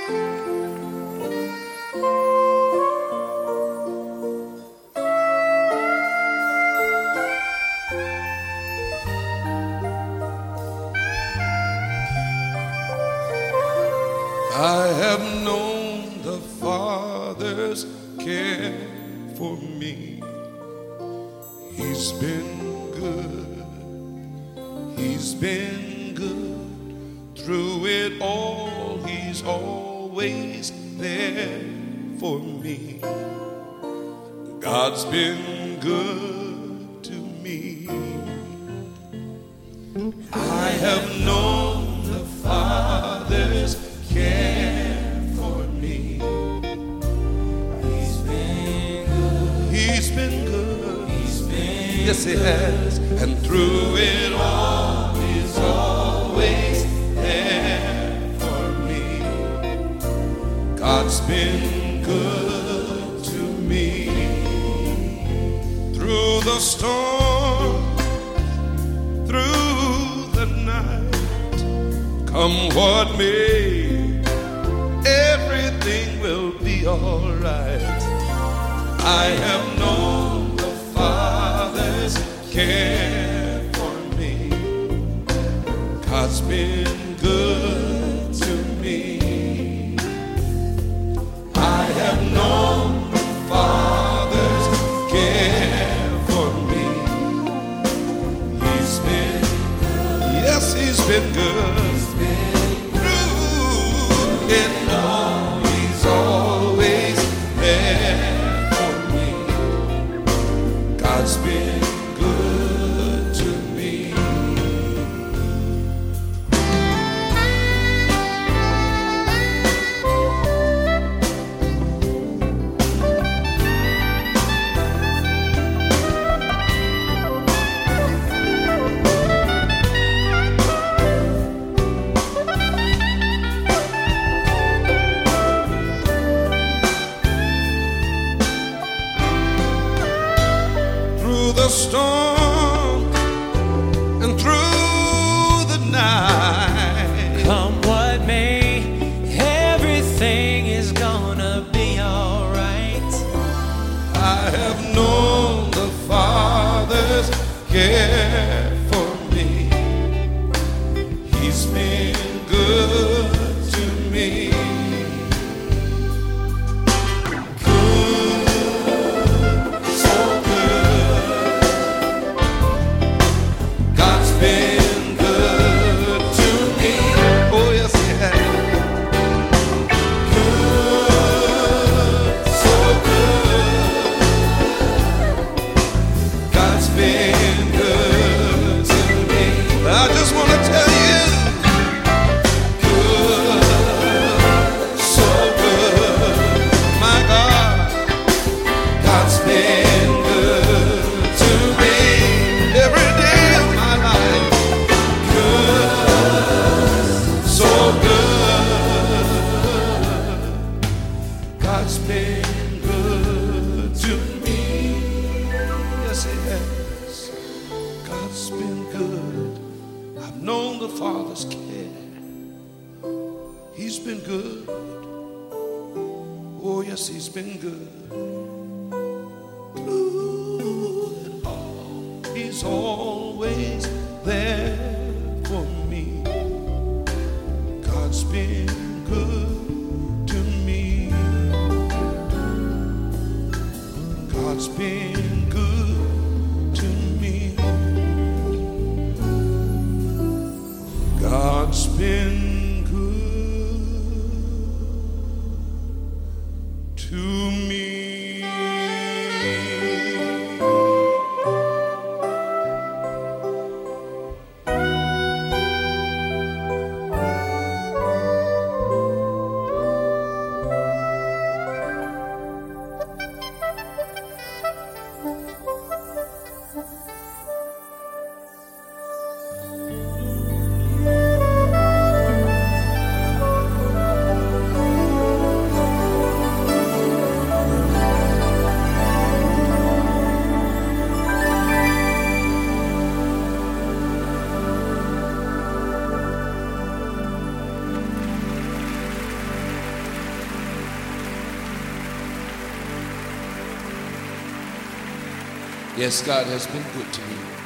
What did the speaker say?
I have known the Father's care for me. He's been good. He's been good. Through it all, He's always there for me. God's been good to me. I have known the Father's care for me. He's been good. He's been good. He's been yes, He has. And through it all, He's always there for me. God's been good to me. Through the storm, through the night, come what may, everything will be all right. I have known the Father's care for me. God's been good to me. I have known the Father's care for me. He's been good. Yes, He's been good. It all, He's always there for me. God's been good to me. The storm and through the night, come what may, everything is gonna be all right. I have known the Father's care for me. He's been good to me. God's been good to me. Yes, He has. God's been good. I've known the Father's care. He's been good. Oh, yes, He's been good. Through it all, He's always there for me. God's been good to me. God's been good to me. God's been good to me. Yes, God has been good to me.